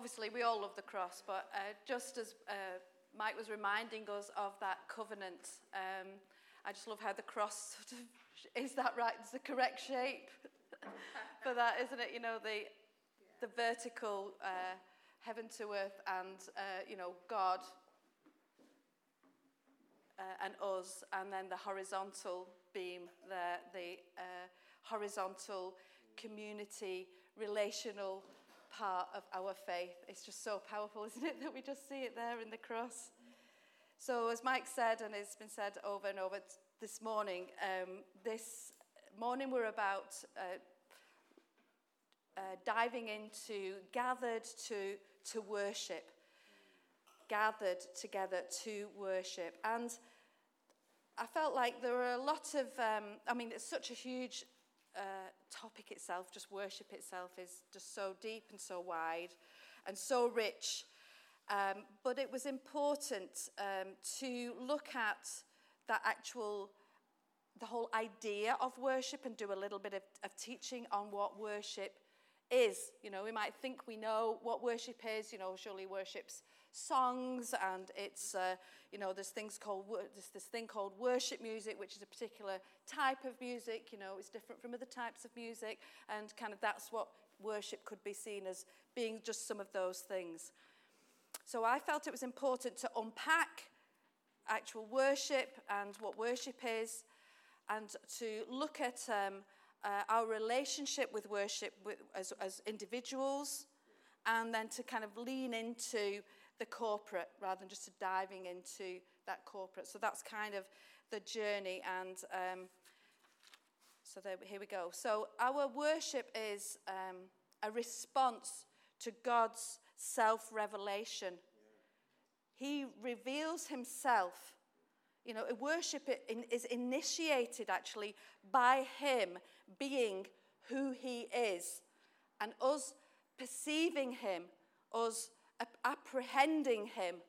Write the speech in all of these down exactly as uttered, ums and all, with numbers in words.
obviously we all love the cross, but uh, just as uh, Mike was reminding us of that covenant, um, I just love how the cross sort of, is that right? It's the correct shape for that, isn't it? You know, the the vertical uh, heaven to earth and, uh, you know, God uh, and us, and then the horizontal beam there, the uh, horizontal community, relational part of our faith. It's just so powerful, isn't it, that we just see it there in the cross. So as Mike said, and it's been said over and over t- this morning, um, this morning we're about uh, uh, diving into gathered to, to worship. Gathered together to worship. And I felt like there were a lot of, um, I mean, it's such a huge uh, topic itself, just worship itself is just so deep and so wide and so rich. Um, but it was important um, to look at that actual, the whole idea of worship and do a little bit of, of teaching on what worship is. You know, we might think we know what worship is. You know, surely worship's songs, and it's, uh, you know, there's things called, there's this thing called worship music, which is a particular type of music. You know, it's different from other types of music, and kind of that's what worship could be seen as, being just some of those things. So I felt it was important to unpack actual worship and what worship is, and to look at um, uh, our relationship with worship with, as, as individuals, and then to kind of lean into the corporate rather than just to diving into that corporate. So that's kind of the journey, and um, so there, here we go. So our worship is um, a response to God's self-revelation. He reveals himself. You know, worship is initiated actually by him being who he is, and us perceiving him, us apprehending him.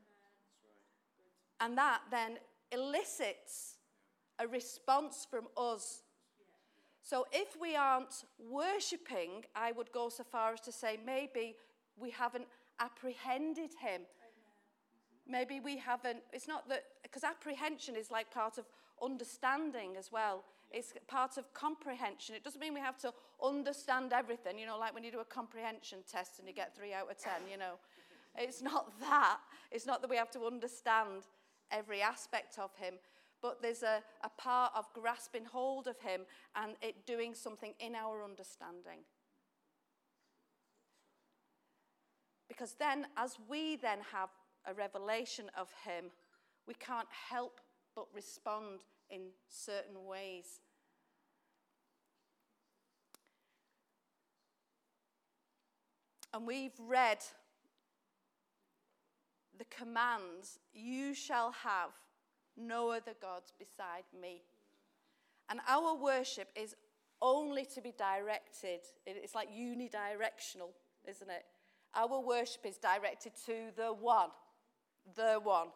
And that then elicits a response from us. So if we aren't worshipping, I would go so far as to say maybe we haven't apprehended him. Maybe we haven't, it's not that, because apprehension is like part of understanding as well. It's part of comprehension. It doesn't mean we have to understand everything, you know, like when you do a comprehension test and you get three out of ten, you know. It's not that. It's not that we have to understand every aspect of him, but there's a, a part of grasping hold of him and it doing something in our understanding. Because then, as we then have a revelation of him, we can't help but respond in certain ways. And we've read the commands, you shall have no other gods beside me. And our worship is only to be directed, it's like unidirectional, isn't it? Our worship is directed to the one. The one.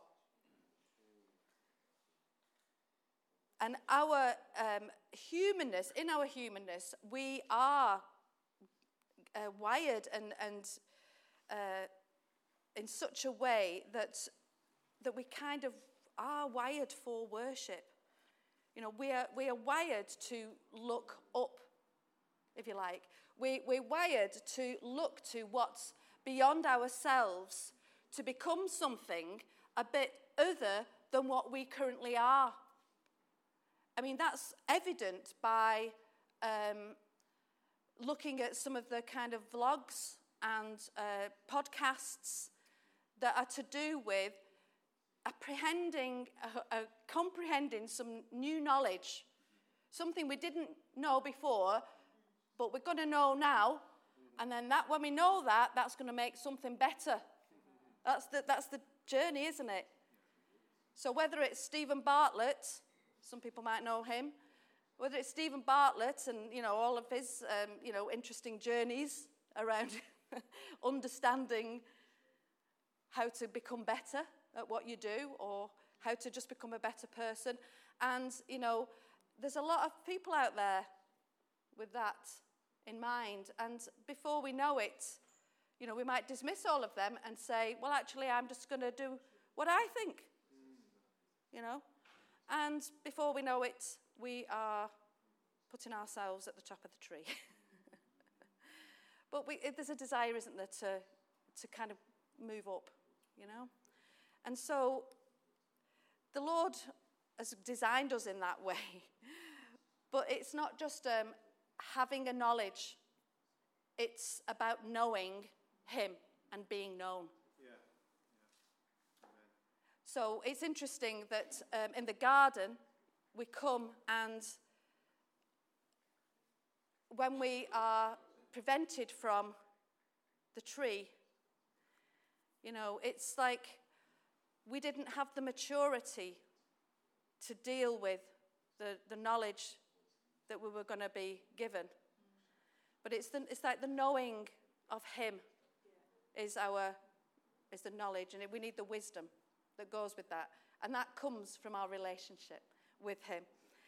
And our um, humanness, in our humanness, we are uh, wired and, and uh, in such a way that that we kind of are wired for worship. You know, we are we are wired to look up, if you like. We we're wired to look to what's beyond ourselves, to become something a bit other than what we currently are. I mean, that's evident by um, looking at some of the kind of vlogs and uh, podcasts that are to do with apprehending, uh, uh, comprehending some new knowledge, something we didn't know before, but we're going to know now, and then that when we know that, that's going to make something better. That's the, that's the journey, isn't it? So whether it's Stephen Bartlett, some people might know him, whether it's Stephen Bartlett and, you know, all of his, um, you know, interesting journeys around understanding how to become better at what you do or how to just become a better person. And, you know, there's a lot of people out there with that in mind. And before we know it, You know, we might dismiss all of them and say, well, actually, I'm just going to do what I think. You know? And before we know it, we are putting ourselves at the top of the tree. But we, it, there's a desire, isn't there, to, to kind of move up, you know? And so the Lord has designed us in that way. But it's not just um, having a knowledge. It's about knowing him and being known. Yeah. Yeah. Amen. So it's interesting that um, in the garden, we come and when we are prevented from the tree, you know, it's like we didn't have the maturity to deal with the, the knowledge that we were going to be given. But it's the, it's like the knowing of him is our is the knowledge, and we need the wisdom that goes with that. And that comes from our relationship with him.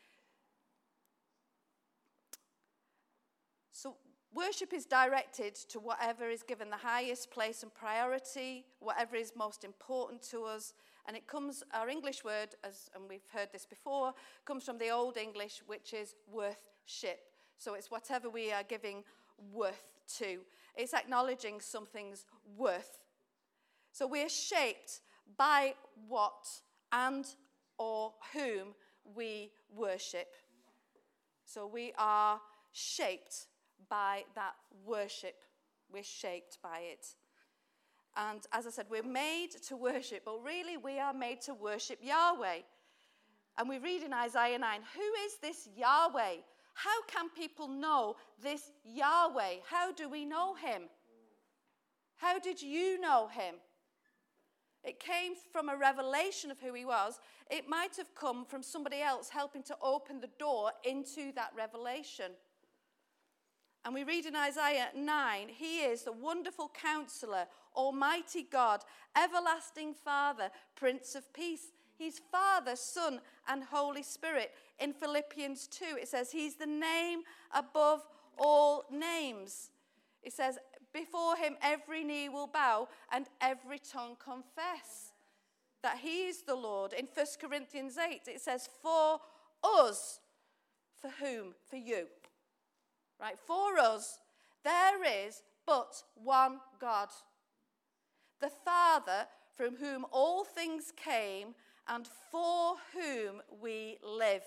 So worship is directed to whatever is given the highest place and priority, whatever is most important to us. And it comes, our English word, as and we've heard this before, comes from the Old English, which is worthship. So it's whatever we are giving worth to. It's acknowledging something's worth. So we're shaped by what and or whom we worship. So we are shaped by that worship. We're shaped by it. And as I said, we're made to worship, but really we are made to worship Yahweh. And we read in Isaiah nine, who is this Yahweh? How can people know this Yahweh? How do we know him? How did you know him? It came from a revelation of who he was. It might have come from somebody else helping to open the door into that revelation. And we read in Isaiah nine, he is the wonderful counselor, almighty God, everlasting Father, Prince of Peace. He's Father, Son, and Holy Spirit. In Philippians two, it says he's the name above all names. It says, before him every knee will bow and every tongue confess that he is the Lord. In First Corinthians eight, it says, for us, for whom? For you. Right, for us, there is but one God, the Father, from whom all things came and for whom we live.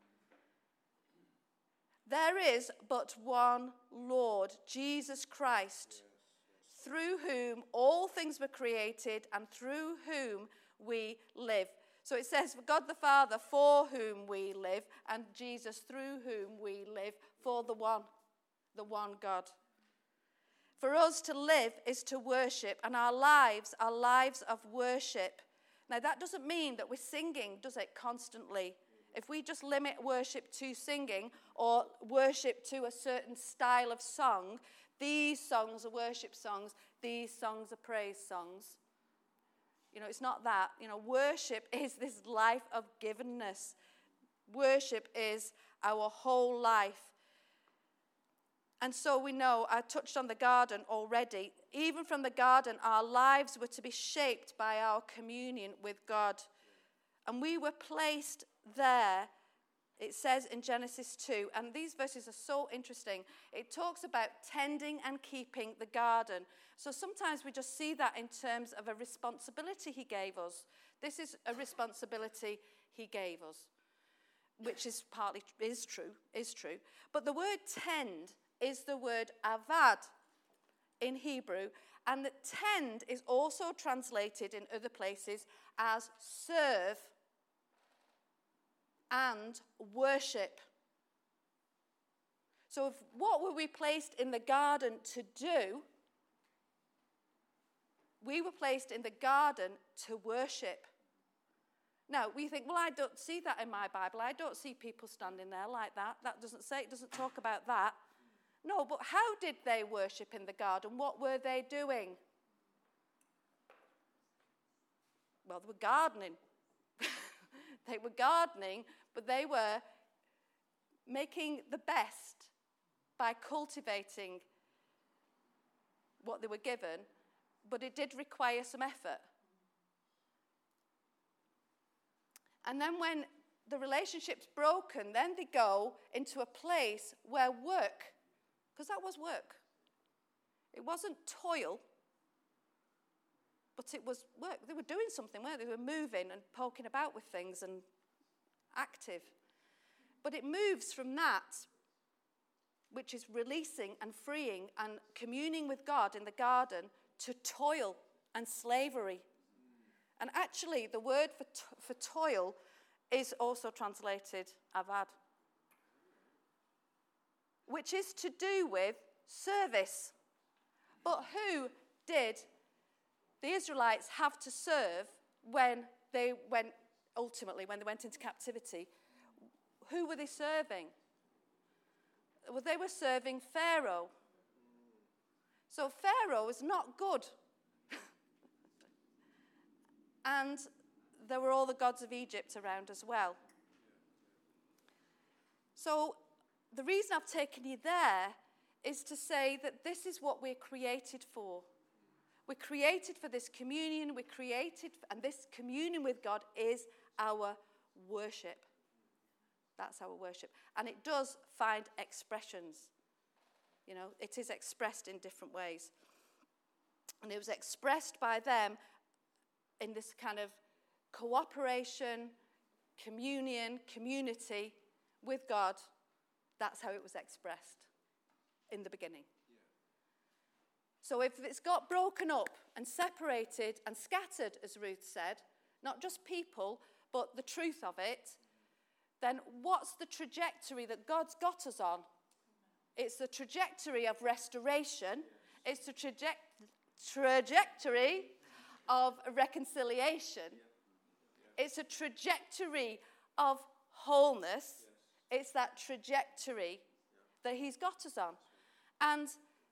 There is but one Lord, Jesus Christ, through whom all things were created and through whom we live. So it says, God the Father, for whom we live, and Jesus, through whom we live, for the one. The one God. For us to live is to worship, and our lives are lives of worship. Now, that doesn't mean that we're singing, does it, constantly? If we just limit worship to singing or worship to a certain style of song, these songs are worship songs, these songs are praise songs. You know, it's not that. You know, worship is this life of givenness. Worship is our whole life. And so we know, I touched on the garden already, even from the garden, our lives were to be shaped by our communion with God. And we were placed there, it says in Genesis two, and these verses are so interesting. It talks about tending and keeping the garden. So sometimes we just see that in terms of a responsibility he gave us. This is a responsibility he gave us, which is partly, is true, is true. But the word tend is the word avad in Hebrew, and that tend is also translated in other places as serve and worship. So if, what were we placed in the garden to do? We were placed in the garden to worship. Now, we think, well, I don't see that in my Bible. I don't see people standing there like that. That doesn't say, it doesn't talk about that. No, but how did they worship in the garden? What were they doing? Well, they were gardening. They were gardening, but they were making the best by cultivating what they were given, but it did require some effort. And then when the relationship's broken, then they go into a place where work, because that was work. It wasn't toil, but it was work. They were doing something, weren't they? They were moving and poking about with things and active. But it moves from that, which is releasing and freeing and communing with God in the garden, to toil and slavery. And actually, the word for, to- for toil is also translated avad, which is to do with service. But who did the Israelites have to serve when they went, ultimately, when they went into captivity? Who were they serving? Well, they were serving Pharaoh. So Pharaoh was not good. And there were all the gods of Egypt around as well. So the reason I've taken you there is to say that this is what we're created for. We're created for this communion. We're created, and this communion with God is our worship. That's our worship. And it does find expressions. You know, it is expressed in different ways. And it was expressed by them in this kind of cooperation, communion, community with God. That's how it was expressed in the beginning. Yeah. So if it's got broken up and separated and scattered, as Ruth said, not just people, but the truth of it, then what's the trajectory that God's got us on? It's the trajectory of restoration. It's the traje- trajectory of reconciliation. It's a trajectory of wholeness. It's that trajectory that he's got us on. And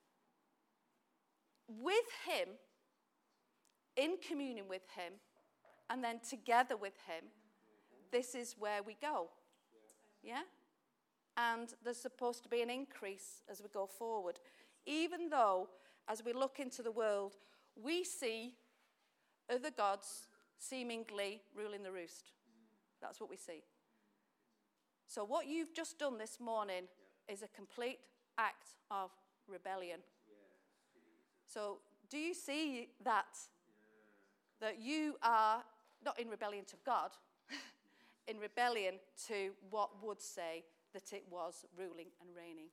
with him, in communion with him, and then together with him, this is where we go. Yeah? And there's supposed to be an increase as we go forward. Even though, as we look into the world, we see other gods seemingly ruling the roost. That's what we see. So what you've just done this morning is a complete act of rebellion. So do you see that? That you are not in rebellion to God, in rebellion to what would say that it was ruling and reigning.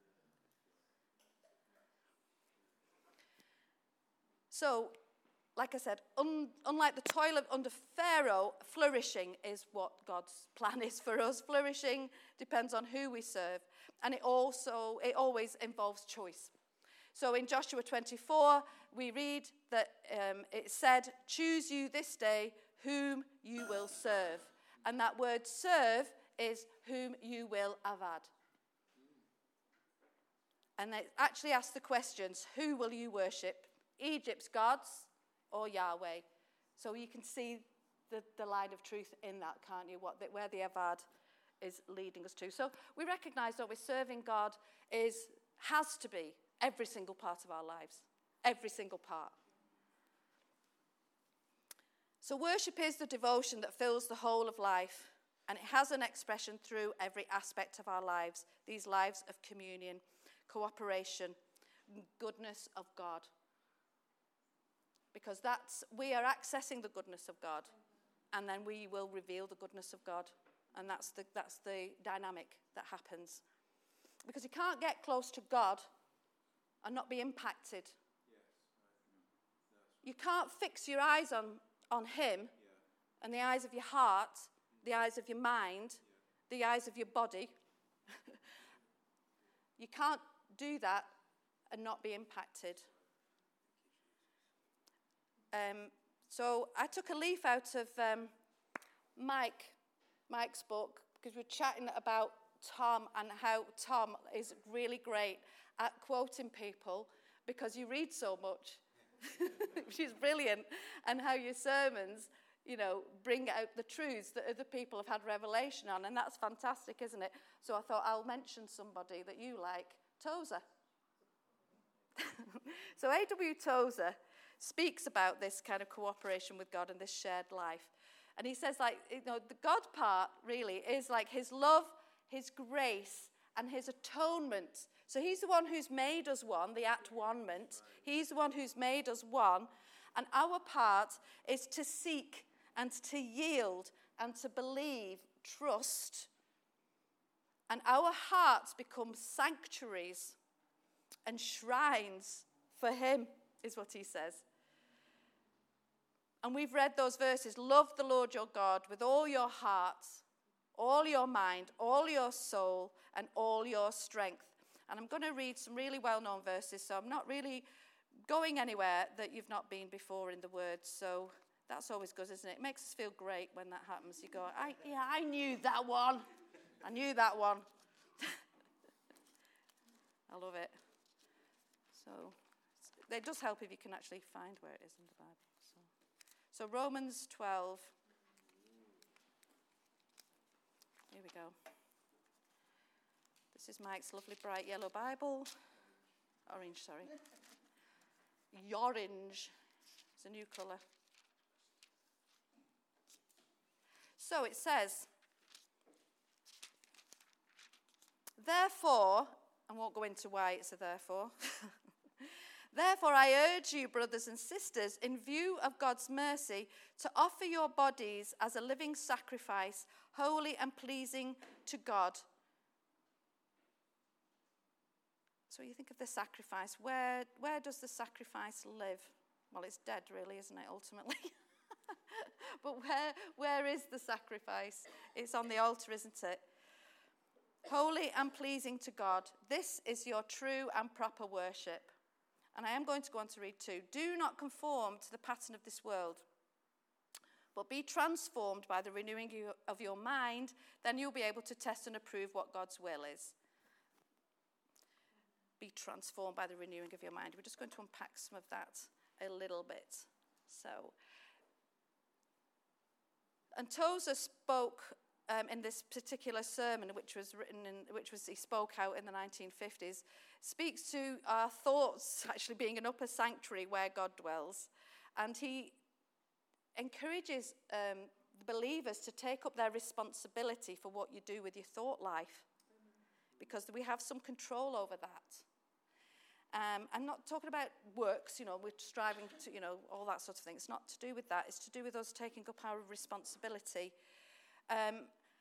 So, like I said, un, unlike the toil of under Pharaoh, flourishing is what God's plan is for us. Flourishing depends on who we serve, and it also it always involves choice. So in Joshua twenty-four, we read that um, it said, "Choose you this day whom you will serve," and that word "serve" is whom you will avad. And it actually asks the questions: who will you worship? Egypt's gods or Yahweh? So you can see the, the line of truth in that, can't you? What the, where the avad is leading us to. So we recognise that we're serving God is has to be every single part of our lives. Every single part. So worship is the devotion that fills the whole of life, and it has an expression through every aspect of our lives. These lives of communion, cooperation, goodness of God. Because that's, we are accessing the goodness of God, and then we will reveal the goodness of God. And that's the, that's the dynamic that happens. Because you can't get close to God and not be impacted. You can't fix your eyes on, on him and the eyes of your heart, the eyes of your mind, the eyes of your body. You can't do that and not be impacted. Um, so I took a leaf out of um, Mike, Mike's book, because we're chatting about Tom and how Tom is really great at quoting people because you read so much, which is brilliant, and how your sermons, you know, bring out the truths that other people have had revelation on, and that's fantastic, isn't it? So I thought I'll mention somebody that you like, Tozer. So A W Tozer speaks about this kind of cooperation with God and this shared life. And he says, like, you know, the God part really is like his love, his grace, and his atonement. So he's the one who's made us one, the at-one-ment. He's the one who's made us one. And our part is to seek and to yield and to believe, trust. And our hearts become sanctuaries and shrines for him, is what he says. And we've read those verses. Love the Lord your God with all your heart, all your mind, all your soul, and all your strength. And I'm going to read some really well-known verses, so I'm not really going anywhere that you've not been before in the Word. So that's always good, isn't it? It makes us feel great when that happens. You go, I, yeah, I knew that one. I knew that one. I love it. So it does help if you can actually find where it is in the Bible. So, so Romans twelve. Here we go. This is Mike's lovely bright yellow Bible. Orange, sorry. Yorange. It's a new colour. So it says, therefore, I won't go into why it's a therefore. Therefore, I urge you, brothers and sisters, in view of God's mercy, to offer your bodies as a living sacrifice, holy and pleasing to God. So you think of the sacrifice. Where, where does the sacrifice live? Well, it's dead, really, isn't it, ultimately? But where, where is the sacrifice? It's on the altar, isn't it? Holy and pleasing to God. This is your true and proper worship. And I am going to go on to read two. Do not conform to the pattern of this world, but be transformed by the renewing of your mind. Then you'll be able to test and approve what God's will is. Be transformed by the renewing of your mind. We're just going to unpack some of that a little bit. So, and Tozer spoke um, in this particular sermon, which was written in, which was he spoke out in the nineteen fifties, speaks to our thoughts actually being an upper sanctuary where God dwells, and he encourages um, the believers to take up their responsibility for what you do with your thought life, because we have some control over that. Um, I'm not talking about works, you know, we're striving to, you know, all that sort of thing. It's not to do with that. It's to do with us taking up our responsibility. Um,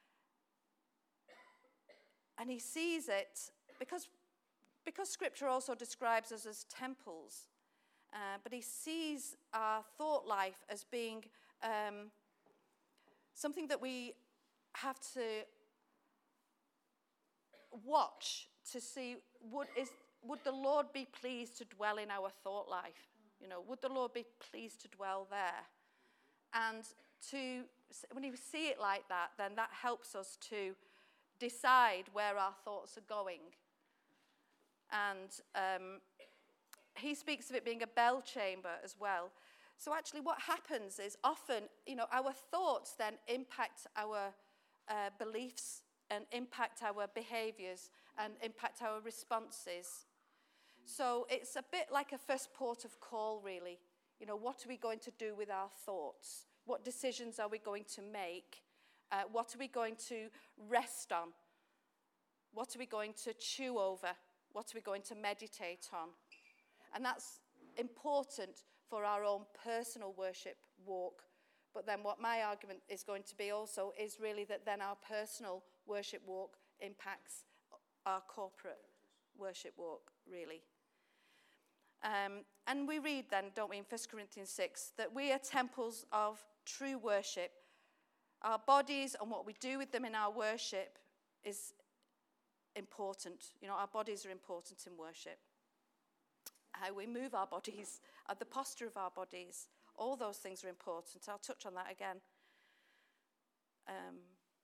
and he sees it, because, because Scripture also describes us as temples, uh, but he sees our thought life as being um, something that we have to watch to see, would, is, would the Lord be pleased to dwell in our thought life? You know, would the Lord be pleased to dwell there? And to, when you see it like that, then that helps us to decide where our thoughts are going. And um, he speaks of it being a bell chamber as well. So actually what happens is often, you know, our thoughts then impact our uh, beliefs and impact our behaviours and impact our responses. So it's a bit like a first port of call, really. You know, what are we going to do with our thoughts? What decisions are we going to make? Uh, what are we going to rest on? What are we going to chew over? What are we going to meditate on? And that's important for our own personal worship walk. But then what my argument is going to be also is really that then our personal worship walk impacts our corporate worship walk, really. Um, and we read then, don't we, in First Corinthians six, that we are temples of true worship. Our bodies and what we do with them in our worship is important. You know, our bodies are important in worship. How we move our bodies, uh, the posture of our bodies, all those things are important. I'll touch on that again. Um,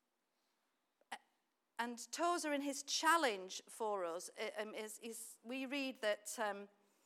and Tozer, in his challenge for us, um, is, is we read that um,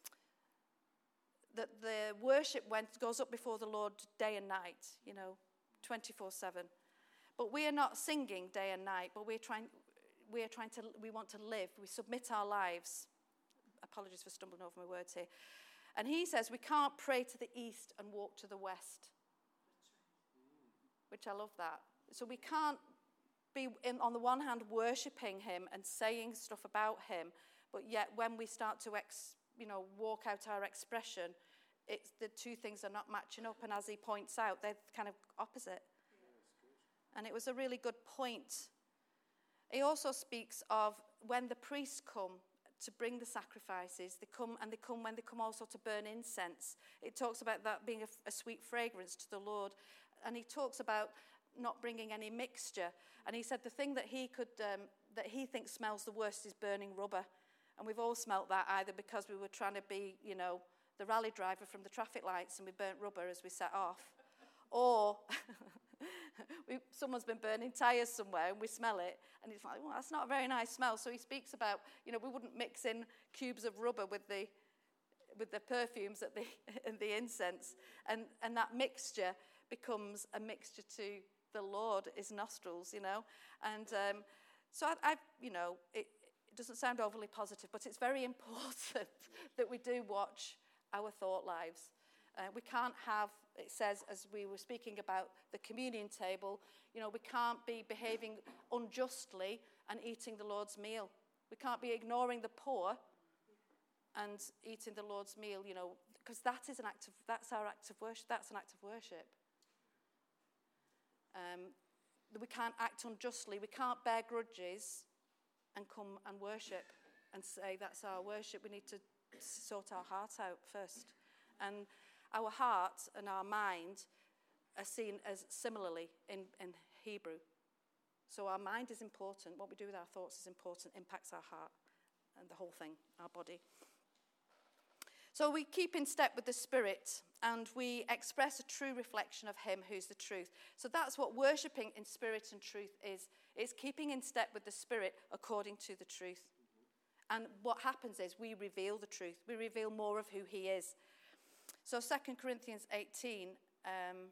that the worship went goes up before the Lord day and night, you know, twenty-four seven. But we are not singing day and night, but we're trying, we are trying to, we want to live. We submit our lives. A apologies for stumbling over my words here. And he says we can't pray to the east and walk to the west, which I love that. So we can't be, in, on the one hand, worshipping him and saying stuff about him, but yet when we start to, ex, you know, walk out our expression, it's, the two things are not matching up. And as he points out, they're kind of opposite. Yeah, and it was a really good point. He also speaks of when the priests come to bring the sacrifices, they come and they come when they come also to burn incense. It talks about that being a, a sweet fragrance to the Lord. And he talks about not bringing any mixture. And he said the thing that he could, um, that he thinks smells the worst is burning rubber. And we've all smelt that either because we were trying to be, you know, the rally driver from the traffic lights and we burnt rubber as we set off. Or we, someone's been burning tyres somewhere and we smell it. And it's like, well, that's not a very nice smell. So he speaks about, you know, we wouldn't mix in cubes of rubber with the with the perfumes at the, and the incense. And, and that mixture becomes a mixture to the Lord, his nostrils, you know. And um, so I, I've, you know, it, it doesn't sound overly positive, but it's very important that we do watch our thought lives. Uh, we can't have, it says, as we were speaking about the communion table, you know, we can't be behaving unjustly and eating the Lord's meal. We can't be ignoring the poor and eating the Lord's meal, you know, because that is an act of, that's our act of worship. That's an act of worship. Um, we can't act unjustly. We can't bear grudges and come and worship and say that's our worship. We need to sort our heart out first. And our heart and our mind are seen as similarly in, in Hebrew. So our mind is important. What we do with our thoughts is important, impacts our heart and the whole thing, our body. So we keep in step with the Spirit and we express a true reflection of him who's the truth. So that's what worshipping in spirit and truth is. It's keeping in step with the Spirit according to the truth. And what happens is we reveal the truth. We reveal more of who he is. So Second Corinthians eighteen um,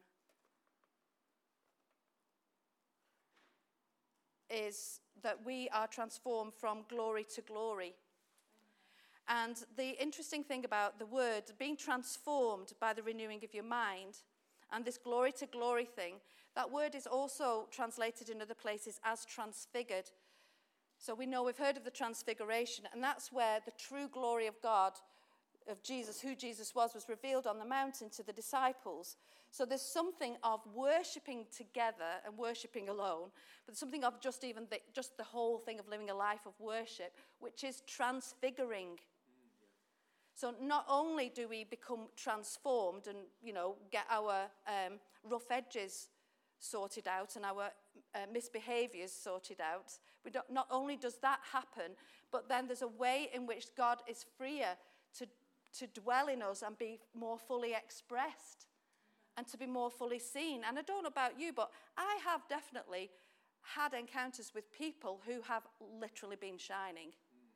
is that we are transformed from glory to glory. And the interesting thing about the word being transformed by the renewing of your mind and this glory to glory thing, that word is also translated in other places as transfigured. So we know we've heard of the transfiguration, and that's where the true glory of God, of Jesus, who Jesus was, was revealed on the mountain to the disciples. So there's something of worshipping together and worshipping alone, but something of just even the, just the whole thing of living a life of worship, which is transfiguring. So not only do we become transformed and, you know, get our um, rough edges sorted out and our uh, misbehaviors sorted out, we don't, not only does that happen, but then there's a way in which God is freer to, to dwell in us and be more fully expressed and to be more fully seen. And I don't know about you, but I have definitely had encounters with people who have literally been shining.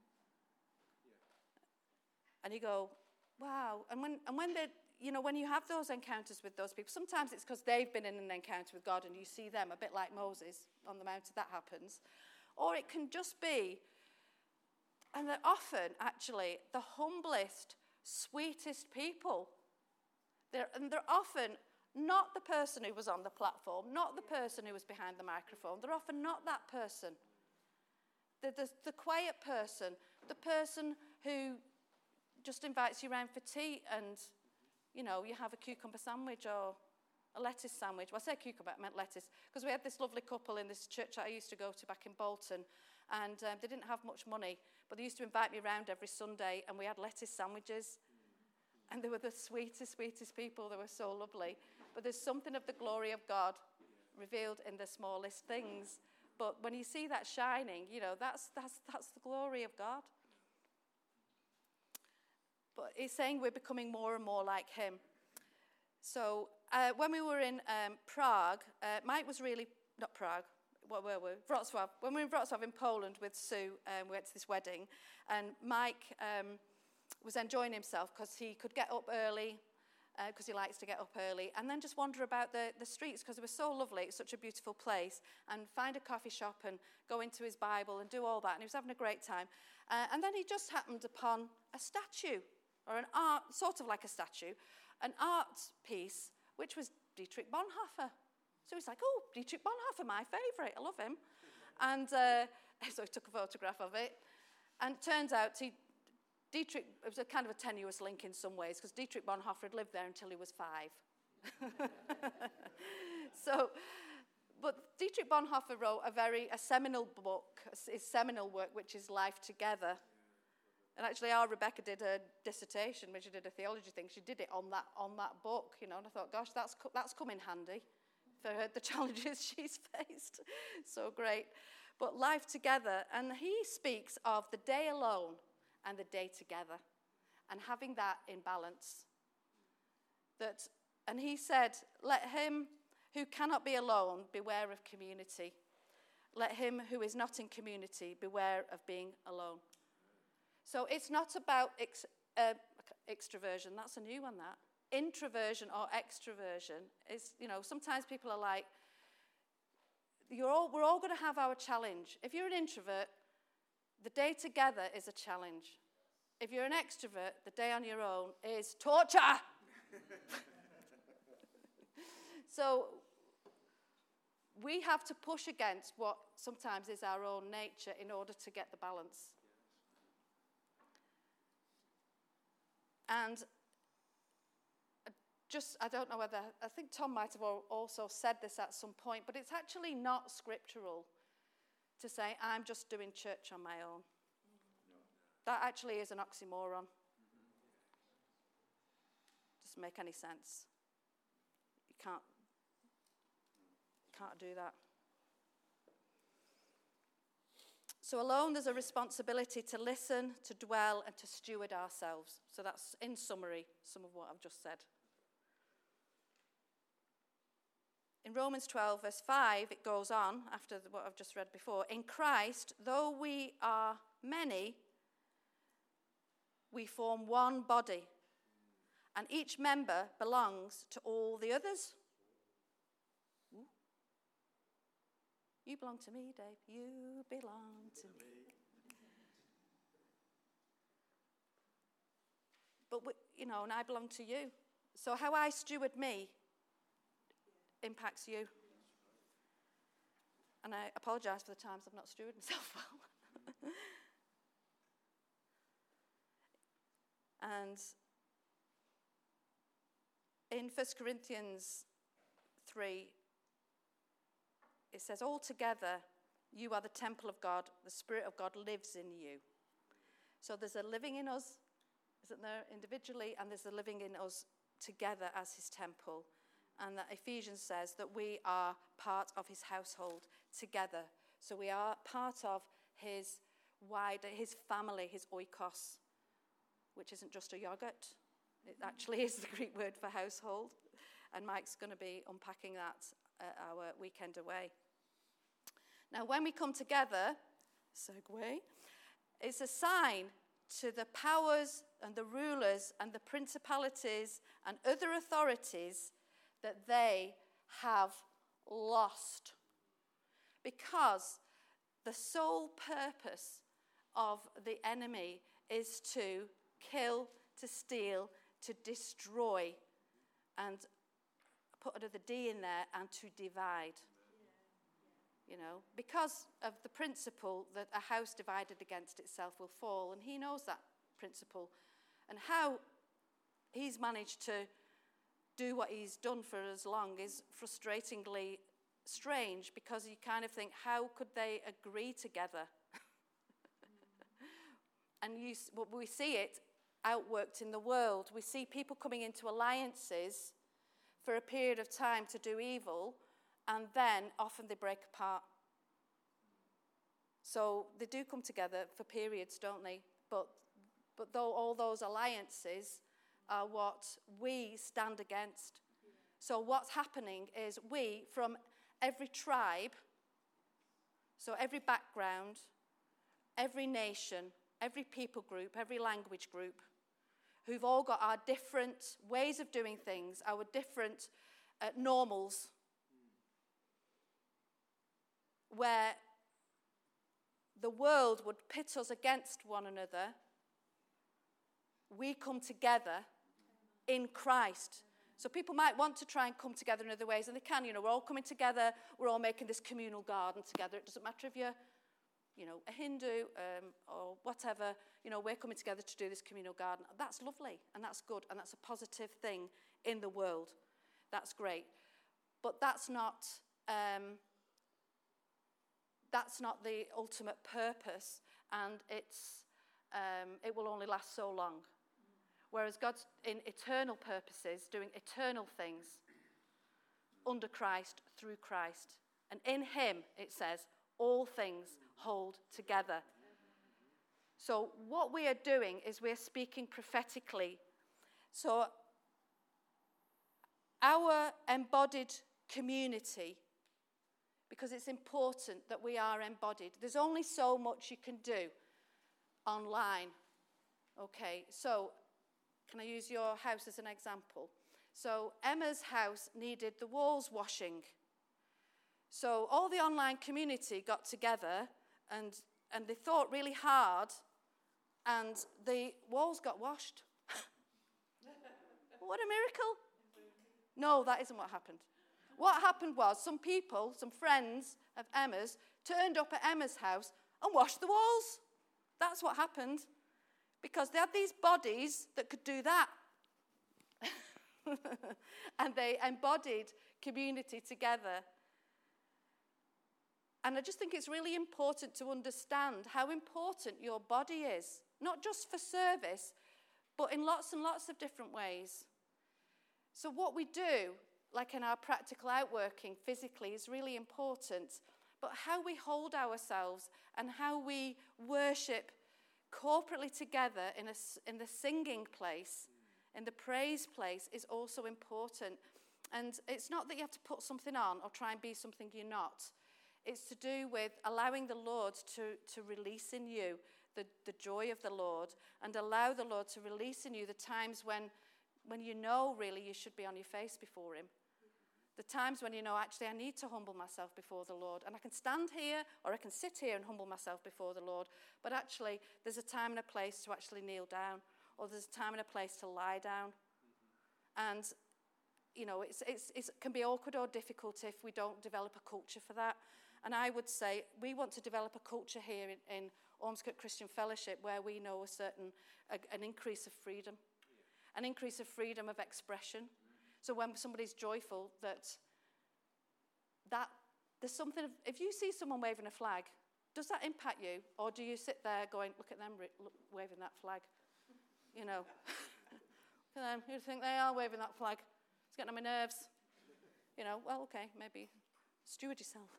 And you go, wow. And when and when they, you know, when you have those encounters with those people, sometimes it's because they've been in an encounter with God and you see them, a bit like Moses on the mountain, that happens. Or it can just be, and they're often actually the humblest, sweetest people. They're, and they're often not the person who was on the platform, not the person who was behind the microphone. They're often not that person. They're the, the quiet person, the person who just invites you around for tea and, you know, you have a cucumber sandwich or a lettuce sandwich. Well, I say cucumber, I meant lettuce. Because we had this lovely couple in this church that I used to go to back in Bolton. And um, they didn't have much money, but they used to invite me around every Sunday and we had lettuce sandwiches. And they were the sweetest, sweetest people. They were so lovely. But there's something of the glory of God revealed in the smallest things. But when you see that shining, you know, that's that's that's the glory of God. But he's saying we're becoming more and more like him. So uh, when we were in um, Prague, uh, Mike was really, not Prague, what were we? Wrocław. When we were in Wrocław in Poland with Sue, um, we went to this wedding, and Mike um, was enjoying himself because he could get up early because uh, he likes to get up early, and then just wander about the, the streets because it was so lovely. It's such a beautiful place, and find a coffee shop and go into his Bible and do all that, and he was having a great time. Uh, and then he just happened upon a statue, or an art, sort of like a statue, an art piece, which was Dietrich Bonhoeffer. So he's like, oh, Dietrich Bonhoeffer, my favourite, I love him. And uh, so he took a photograph of it, and it turns out he Dietrich, it was a kind of a tenuous link in some ways, because Dietrich Bonhoeffer had lived there until he was five. so, but Dietrich Bonhoeffer wrote a very, a seminal book, his seminal work, which is Life Together. And actually, our Rebecca did a dissertation, when she did a theology thing, she did it on that on that book, you know, and I thought, gosh, that's that's come in handy for her, the challenges she's faced. So great. But Life Together, and he speaks of the day alone and the day together, and having that in balance. That, and he said, let him who cannot be alone beware of community. Let him who is not in community beware of being alone. So it's not about ex, uh, extroversion. That's a new one, that. Introversion or extroversion is, you know, sometimes people are like, you're all, we're all going to have our challenge. If you're an introvert, the day together is a challenge. If you're an extrovert, the day on your own is torture. So we have to push against what sometimes is our own nature in order to get the balance. And just, I don't know whether, I think Tom might have also said this at some point, but it's actually not scriptural to say, I'm just doing church on my own. That actually is an oxymoron. Doesn't make any sense. You can't, can't do that. So alone, there's a responsibility to listen, to dwell, and to steward ourselves. So that's, in summary, some of what I've just said. In Romans twelve, verse five, it goes on, after what I've just read before. In Christ, though we are many, we form one body, and each member belongs to all the others. Ooh. You belong to me, Dave. You belong to me. But, we, you know, and I belong to you. So how I steward me impacts you. And I apologise for the times I've not stewarded myself well. And in First Corinthians three, it says, altogether, you are the temple of God. The Spirit of God lives in you. So there's a living in us, isn't there, individually, and there's a living in us together as his temple. And that Ephesians says that we are part of his household together. So we are part of his wider, his family, his oikos, which isn't just a yogurt. It actually is the Greek word for household. And Mike's going to be unpacking that at our weekend away. Now, when we come together, segue, it's a sign to the powers and the rulers and the principalities and other authorities that they have lost. Because the sole purpose of the enemy is to kill, to steal, to destroy, and put another D in there, and to divide. You know, because of the principle that a house divided against itself will fall, and he knows that principle. And how he's managed to do what he's done for as long is frustratingly strange, because you kind of think, how could they agree together? And you, well, we see it outworked in the world. We see people coming into alliances for a period of time to do evil, and then often they break apart. So they do come together for periods, don't they? But, but though all those alliances are what we stand against. So what's happening is we, from every tribe, so every background, every nation, every people group, every language group, who've all got our different ways of doing things, our different uh, normals, where the world would pit us against one another, we come together in Christ. So people might want to try and come together in other ways, and they can. You know, we're all coming together, we're all making this communal garden together. It doesn't matter if you're, you know, a Hindu um, or whatever. You know, we're coming together to do this communal garden. That's lovely, and that's good, and that's a positive thing in the world. That's great. But that's not... Um, That's not the ultimate purpose, and it's um, it will only last so long. Whereas God's in eternal purposes, doing eternal things under Christ, through Christ. And in him, it says, all things hold together. So what we are doing is we're speaking prophetically. So our embodied community, because it's important that we are embodied. There's only so much you can do online. Okay, so can I use your house as an example? So Emma's house needed the walls washing. So all the online community got together and, and they thought really hard, and the walls got washed. What a miracle. No, that isn't what happened. What happened was some people, some friends of Emma's, turned up at Emma's house and washed the walls. That's what happened. Because they had these bodies that could do that. And they embodied community together. And I just think it's really important to understand how important your body is. Not just for service, but in lots and lots of different ways. So what we do, like in our practical outworking physically, is really important. But how we hold ourselves and how we worship corporately together in, a, in the singing place, in the praise place, is also important. And it's not that you have to put something on or try and be something you're not. It's to do with allowing the Lord to, to release in you the, the joy of the Lord, and allow the Lord to release in you the times when, when you know really you should be on your face before him. The times when you know, actually, I need to humble myself before the Lord. And I can stand here or I can sit here and humble myself before the Lord. But actually, there's a time and a place to actually kneel down. Or there's a time and a place to lie down. And, you know, it's, it's, it's, it can be awkward or difficult if we don't develop a culture for that. And I would say we want to develop a culture here in, in Ormskirk Christian Fellowship where we know a certain, a, an increase of freedom. An increase of freedom of expression. So when somebody's joyful, that, that there's something, of, if you see someone waving a flag, does that impact you? Or do you sit there going, look at them look, waving that flag? You know, look at them, who do you think they are waving that flag? It's getting on my nerves. You know, well, okay, maybe steward yourself.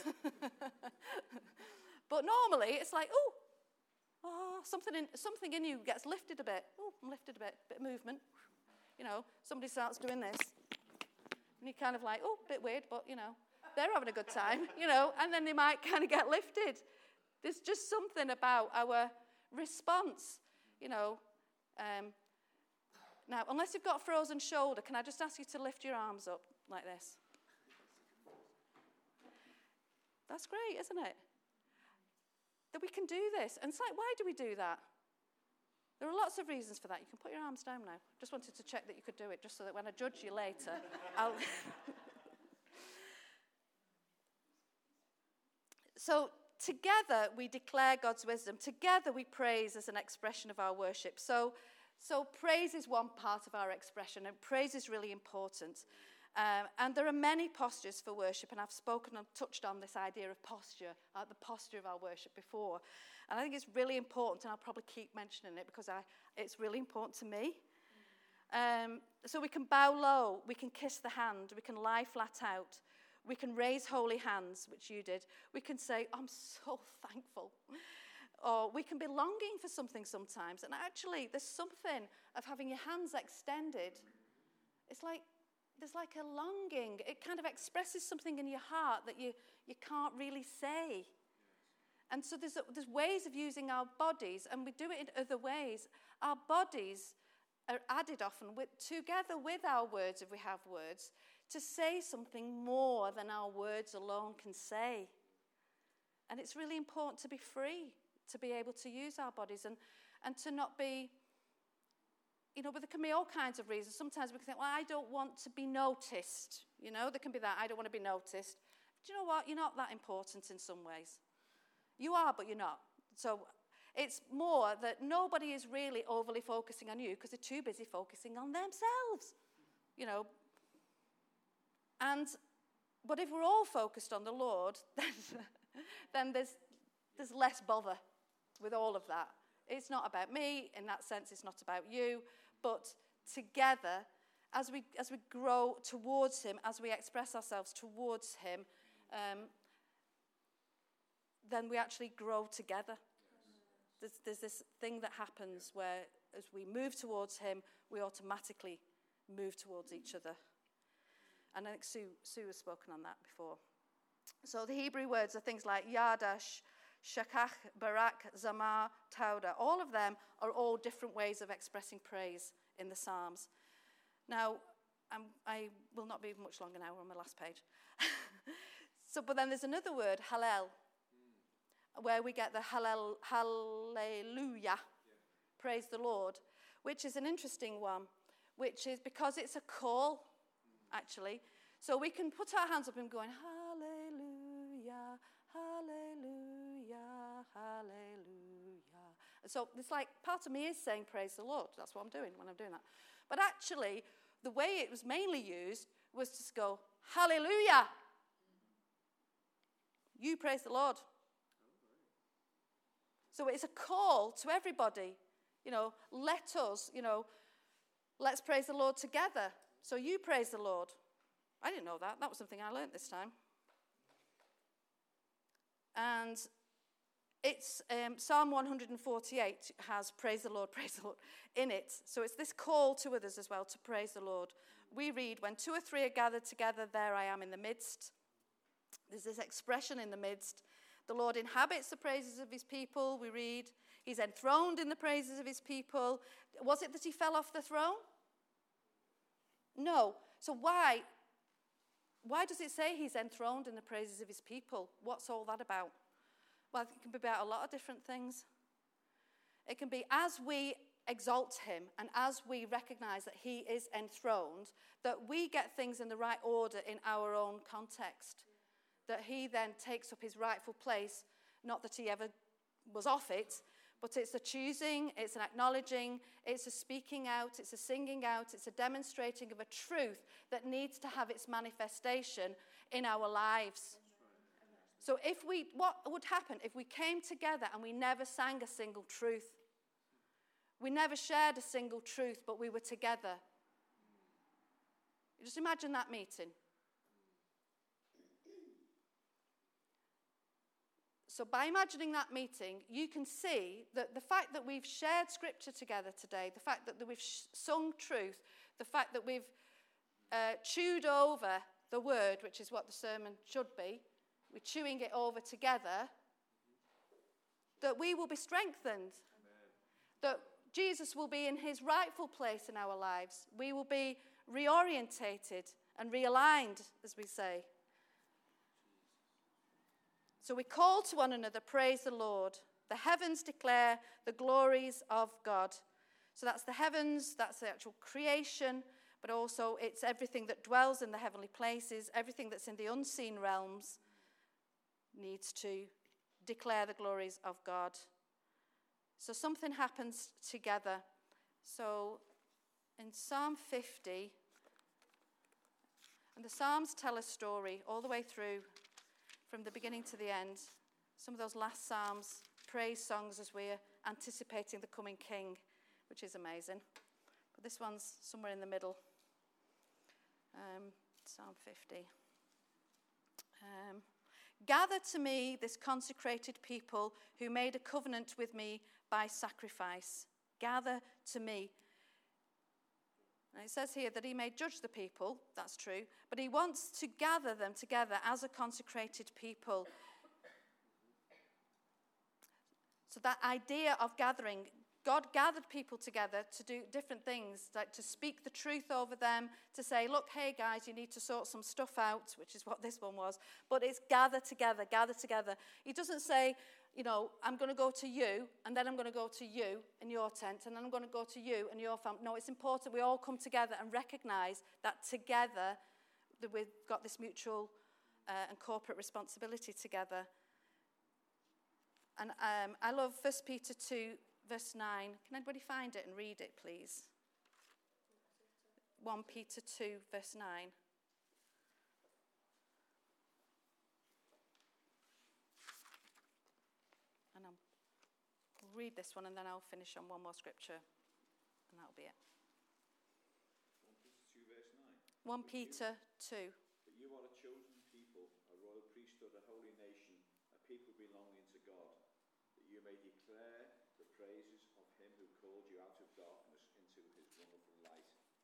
But normally it's like, oh, oh something, in, something in you gets lifted a bit. Oh, I'm lifted a bit, bit of movement. You know, somebody starts doing this, and you're kind of like, oh, a bit weird, but, you know, they're having a good time, you know, and then they might kind of get lifted. There's just something about our response, you know. Um, now, unless you've got a frozen shoulder, can I just ask you to lift your arms up like this? That's great, isn't it? That we can do this. And it's like, why do we do that? There are lots of reasons for that. You can put your arms down now. Just wanted to check that you could do it, just so that when I judge you later, I'll... So together we declare God's wisdom. Together we praise as an expression of our worship. So, so praise is one part of our expression, and praise is really important. Um, and there are many postures for worship, and I've spoken and touched on this idea of posture, uh, the posture of our worship before. And I think it's really important, and I'll probably keep mentioning it because I, it's really important to me. Um, so we can bow low, we can kiss the hand, we can lie flat out, we can raise holy hands, which you did. We can say, I'm so thankful. Or we can be longing for something sometimes. And actually, there's something of having your hands extended. It's like, there's like a longing. It kind of expresses something in your heart that you, you can't really say. And so there's, there's ways of using our bodies, and we do it in other ways. Our bodies are added often with, together with our words, if we have words, to say something more than our words alone can say. And it's really important to be free, to be able to use our bodies and, and to not be, you know, but there can be all kinds of reasons. Sometimes we can think, well, I don't want to be noticed. You know, there can be that, I don't want to be noticed. Do you know what? You're not that important in some ways. You are, but you're not. So it's more that nobody is really overly focusing on you because they're too busy focusing on themselves. You know, and, but if we're all focused on the Lord, then, then there's, there's less bother with all of that. It's not about me, in that sense, it's not about you, but together, as we, as we grow towards him, as we express ourselves towards him, um, then we actually grow together. There's, there's this thing that happens where as we move towards him, we automatically move towards each other. And I think Sue, Sue has spoken on that before. So the Hebrew words are things like Yadash, Shakach, Barak, Zamar, Tauda. All of them are all different ways of expressing praise in the Psalms. Now, I'm, I will not be much longer now. We're on the last page. So, but then there's another word, Hallel, where we get the Hallel, Hallelujah, yeah. Praise the Lord, which is an interesting one, which is because it's a call, actually. So we can put our hands up and going, Hallelujah, Hallelujah, Hallelujah. So it's like part of me is saying praise the Lord. That's what I'm doing when I'm doing that. But actually, the way it was mainly used was to go, Hallelujah. You praise the Lord. So it's a call to everybody. You know, let us, you know, let's praise the Lord together. So you praise the Lord. I didn't know that. That was something I learned this time. And it's um, Psalm one forty-eight has praise the Lord, praise the Lord in it. So it's this call to others as well to praise the Lord. We read, when two or three are gathered together, there I am in the midst. There's this expression in the midst. The Lord inhabits the praises of his people, we read. He's enthroned in the praises of his people. Was it that he fell off the throne? No. So why? Why does it say he's enthroned in the praises of his people? What's all that about? Well, it can be about a lot of different things. It can be as we exalt him and as we recognize that he is enthroned, that we get things in the right order in our own context. That he then takes up his rightful place, not that he ever was off it, but it's a choosing, it's an acknowledging, it's a speaking out, it's a singing out, it's a demonstrating of a truth that needs to have its manifestation in our lives. So if we, what would happen if we came together and we never sang a single truth? We never shared a single truth, but we were together. Just imagine that meeting. So by imagining that meeting, you can see that the fact that we've shared scripture together today, the fact that we've sh- sung truth, the fact that we've uh, chewed over the word, which is what the sermon should be, we're chewing it over together, that we will be strengthened, Amen. That Jesus will be in his rightful place in our lives. We will be reorientated and realigned, as we say. So we call to one another, praise the Lord. The heavens declare the glories of God. So that's the heavens, that's the actual creation, but also it's everything that dwells in the heavenly places, everything that's in the unseen realms needs to declare the glories of God. So something happens together. So in Psalm fifty, and the Psalms tell a story all the way through, from the beginning to the end. Some of those last Psalms, praise songs as we're anticipating the coming King, which is amazing. But this one's somewhere in the middle. Um, Psalm fifty. Um, Gather to me this consecrated people who made a covenant with me by sacrifice. Gather to me. And it says here that he may judge the people, that's true, but he wants to gather them together as a consecrated people. So that idea of gathering, God gathered people together to do different things, like to speak the truth over them, to say, look, hey guys, you need to sort some stuff out, which is what this one was. But it's gather together, gather together. He doesn't say, you know, I'm going to go to you, and then I'm going to go to you in your tent, and then I'm going to go to you and your family. No, it's important we all come together and recognize that together that we've got this mutual uh, and corporate responsibility together. And um, I love First Peter two, verse nine. Can anybody find it and read it, please? First Peter two, verse nine. And I'll read this one, and then I'll finish on one more scripture, and that'll be it. First Peter two, verse nine. First Peter two. But you are a chosen people, a royal priesthood, a holy nation, a people belonging to God, that you may declare the praises of him who called you out of darkness into his wonderful light.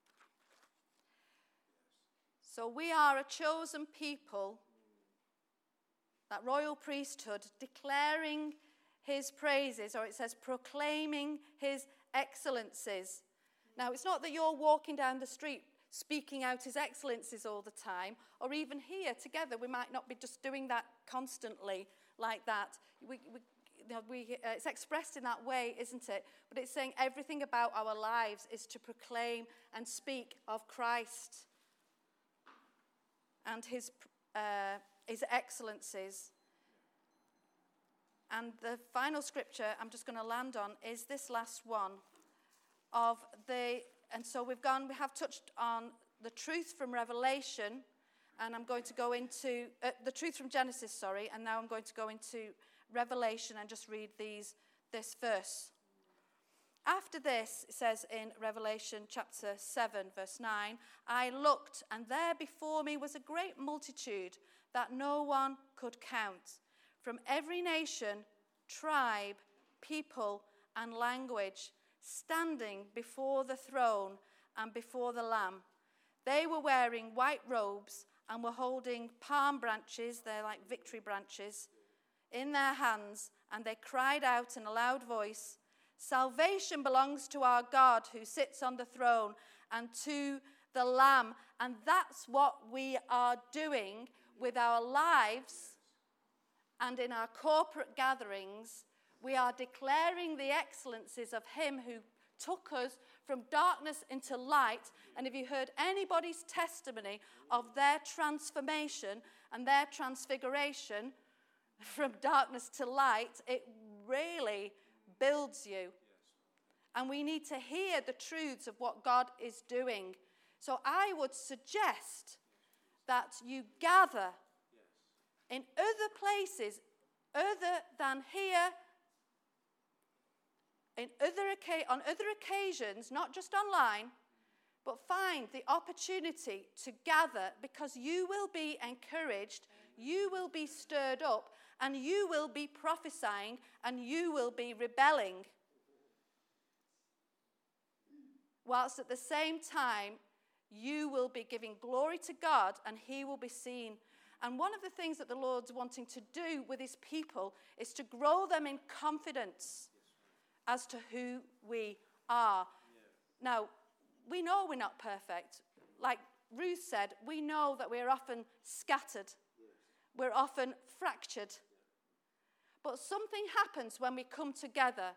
So we are a chosen people, that royal priesthood, declaring his praises, or it says proclaiming his excellencies. Now, it's not that you're walking down the street speaking out his excellencies all the time, or even here together, we might not be just doing that constantly like that. We, we, you know, we, uh, it's expressed in that way, isn't it? But it's saying everything about our lives is to proclaim and speak of Christ and his, uh, his excellencies. And the final scripture I'm just going to land on is this last one of the, and so we've gone, we have touched on the truth from Revelation, and I'm going to go into, uh, the truth from Genesis, sorry, and now I'm going to go into Revelation and just read these, this verse. After this, it says in Revelation chapter seven, verse nine, I looked, and there before me was a great multitude that no one could count, from every nation, tribe, people, and language, standing before the throne and before the Lamb. They were wearing white robes and were holding palm branches, they're like victory branches, in their hands, and they cried out in a loud voice, salvation belongs to our God who sits on the throne and to the Lamb. And that's what we are doing with our lives and in our corporate gatherings. We are declaring the excellencies of him who took us from darkness into light. And if you heard anybody's testimony of their transformation and their transfiguration from darkness to light, it really builds you. And we need to hear the truths of what God is doing. So I would suggest that you gather in other places other than here, in other on other occasions, not just online, but find the opportunity to gather, because you will be encouraged, you will be stirred up, and you will be prophesying, and you will be rebelling. Whilst at the same time, you will be giving glory to God, and he will be seen. And one of the things that the Lord's wanting to do with his people is to grow them in confidence as to who we are. Yeah. Now, we know we're not perfect. Like Ruth said, we know that we're often scattered. Yes. We're often fractured. But something happens when we come together.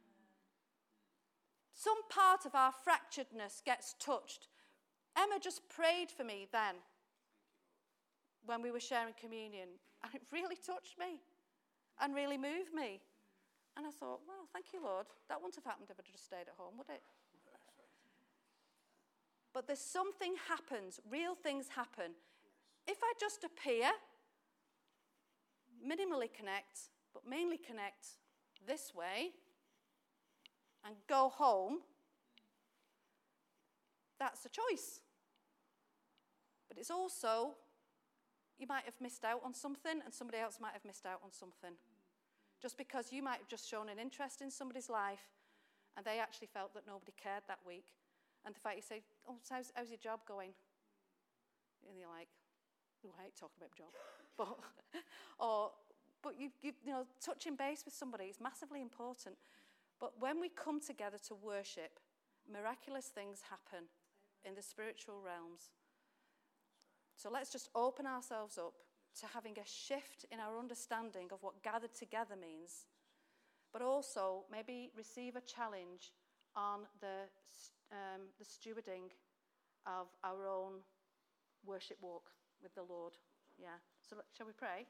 Some part of our fracturedness gets touched. Emma just prayed for me then when we were sharing communion, and it really touched me and really moved me. And I thought, well, thank you, Lord. That wouldn't have happened if I'd just stayed at home, would it? But there's something happens, real things happen. If I just appear, minimally connect, but mainly connect this way, and go home, that's a choice. But it's also, you might have missed out on something, and somebody else might have missed out on something. Just because you might have just shown an interest in somebody's life, and they actually felt that nobody cared that week. And the fact you say, oh, so how's, how's your job going? And you're like, oh, I hate talking about job. But, or, but you, you, you know, touching base with somebody is massively important. But when we come together to worship, miraculous things happen in the spiritual realms. So let's just open ourselves up to having a shift in our understanding of what gathered together means, but also maybe receive a challenge on the, um, the stewarding of our own worship walk with the Lord. Yeah. So shall we pray?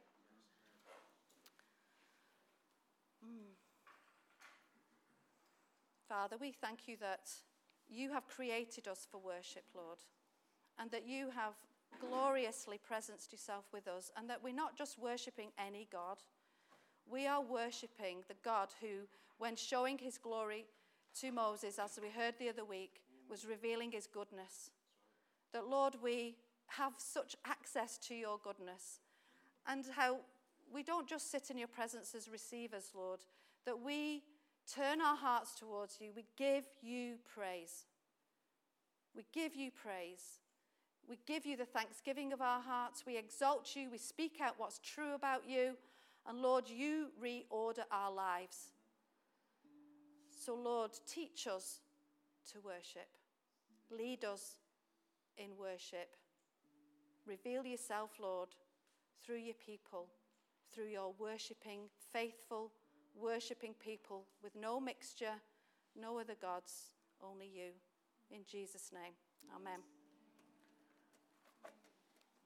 Mm. Father, we thank you that you have created us for worship, Lord, and that you have gloriously presenced yourself with us, and that we're not just worshipping any God. We are worshipping the God who, when showing his glory to Moses, as we heard the other week, was revealing his goodness. That, Lord, we have such access to your goodness, and how we don't just sit in your presence as receivers, Lord, that we turn our hearts towards you. We give you praise. We give you praise. We give you the thanksgiving of our hearts. We exalt you. We speak out what's true about you. And Lord, you reorder our lives. So Lord, teach us to worship. Lead us in worship. Reveal yourself, Lord, through your people, through your worshipping, faithful, worshipping people with no mixture, no other gods, only you. In Jesus' name, amen.